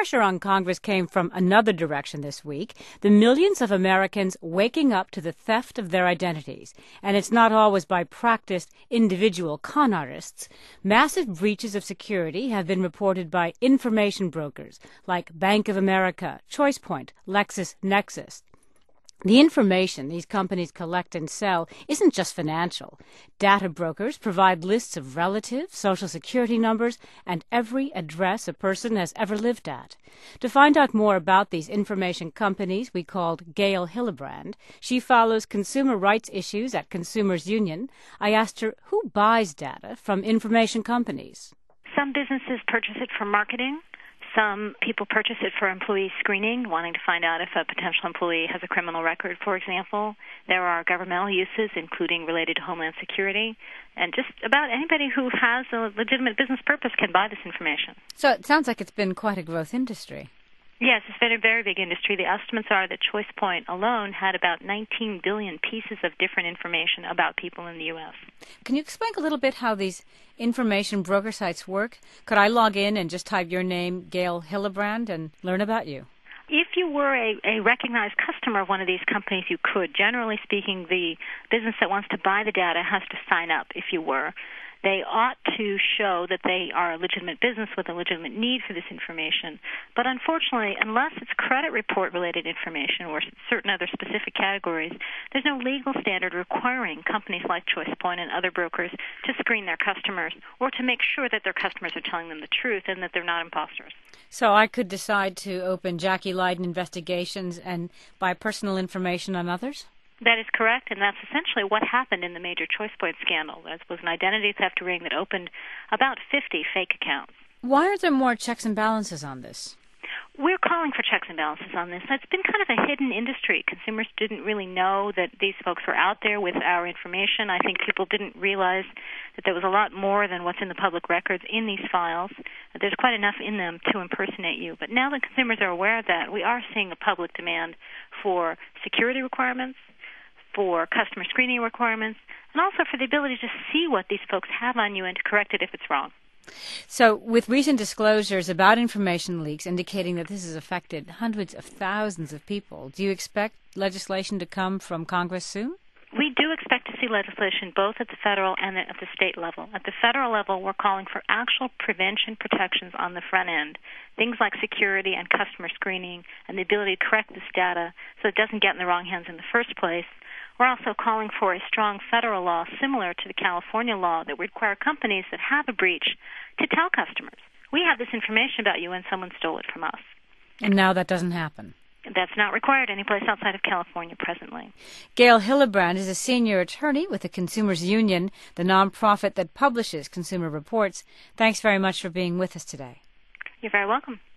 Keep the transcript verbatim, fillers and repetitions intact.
pressure on Congress came from another direction this week, the millions of Americans waking up to the theft of their identities. And it's not always by practiced individual con artists. Massive breaches of security have been reported by information brokers like Bank of America, ChoicePoint, LexisNexis. The information these companies collect and sell isn't just financial. Data brokers provide lists of relatives, social security numbers, and every address a person has ever lived at. To find out more about these information companies, we called Gail Hillebrand. She follows consumer rights issues at Consumers Union. I asked her who buys data from information companies. Some businesses purchase it for marketing. Some people purchase it for employee screening, wanting to find out if a potential employee has a criminal record, for example. There are governmental uses, including related to Homeland Security. And just about anybody who has a legitimate business purpose can buy this information. So it sounds like it's been quite a growth industry. Yes, it's been a very big industry. The estimates are that ChoicePoint alone had about nineteen billion pieces of different information about people in the U S. Can you explain a little bit how these information broker sites work? Could I log in and just type your name, Gail Hillebrand, and learn about you? If you were a, a recognized customer of one of these companies, you could. Generally speaking, the business that wants to buy the data has to sign up if you were. They ought to show that they are a legitimate business with a legitimate need for this information. But unfortunately, unless it's credit report related information or certain other specific categories, there's no legal standard requiring companies like ChoicePoint and other brokers to screen their customers or to make sure that their customers are telling them the truth and that they're not imposters. So I could decide to open Jackie Leiden investigations and buy personal information on others? That is correct, and that's essentially what happened in the major ChoicePoint scandal. There was an identity theft ring that opened about fifty fake accounts. Why are there more checks and balances on this? We're calling for checks and balances on this. It's been kind of a hidden industry. Consumers didn't really know that these folks were out there with our information. I think people didn't realize that there was a lot more than what's in the public records in these files. There's quite enough in them to impersonate you. But now that consumers are aware of that, we are seeing a public demand for security requirements, for customer screening requirements, and also for the ability to see what these folks have on you and to correct it if it's wrong. So with recent disclosures about information leaks indicating that this has affected hundreds of thousands of people, do you expect legislation to come from Congress soon? We do expect to see legislation both at the federal and at the state level. At the federal level, we're calling for actual prevention protections on the front end, things like security and customer screening and the ability to correct this data so it doesn't get in the wrong hands in the first place. We're also calling for a strong federal law similar to the California law that would require companies that have a breach to tell customers, we have this information about you and someone stole it from us. And now that doesn't happen. That's not required anyplace outside of California presently. Gail Hillebrand is a senior attorney with the Consumers Union, the nonprofit that publishes Consumer Reports. Thanks very much for being with us today. You're very welcome.